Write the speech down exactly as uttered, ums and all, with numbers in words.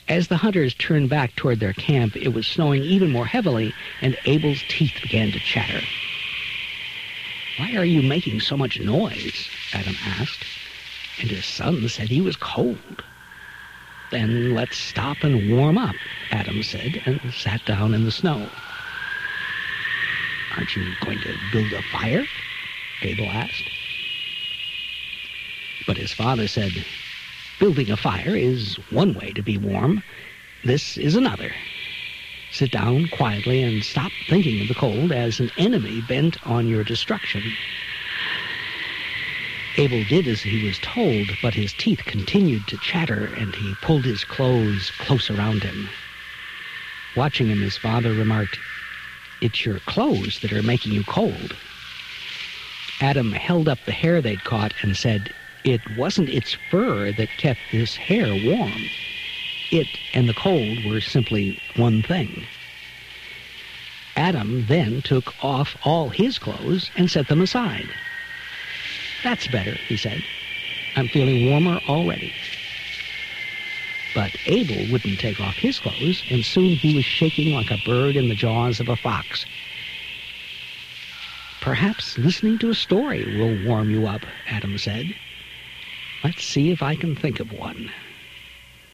As the hunters turned back toward their camp, it was snowing even more heavily, and Abel's teeth began to chatter. "Why are you making so much noise?" Adam asked, and his son said he was cold. "Then let's stop and warm up," Adam said, and sat down in the snow. "Aren't you going to build a fire?" Abel asked. But his father said, "Building a fire is one way to be warm. This is another. Sit down quietly and stop thinking of the cold as an enemy bent on your destruction." Abel did as he was told, but his teeth continued to chatter, and he pulled his clothes close around him. Watching him, his father remarked, "It's your clothes that are making you cold." Adam held up the hair they'd caught and said, "It wasn't its fur that kept this hair warm. It and the cold were simply one thing." Adam then took off all his clothes and set them aside. "That's better," he said. "I'm feeling warmer already." But Abel wouldn't take off his clothes, and soon he was shaking like a bird in the jaws of a fox. "Perhaps listening to a story will warm you up," Adam said. "Let's see if I can think of one."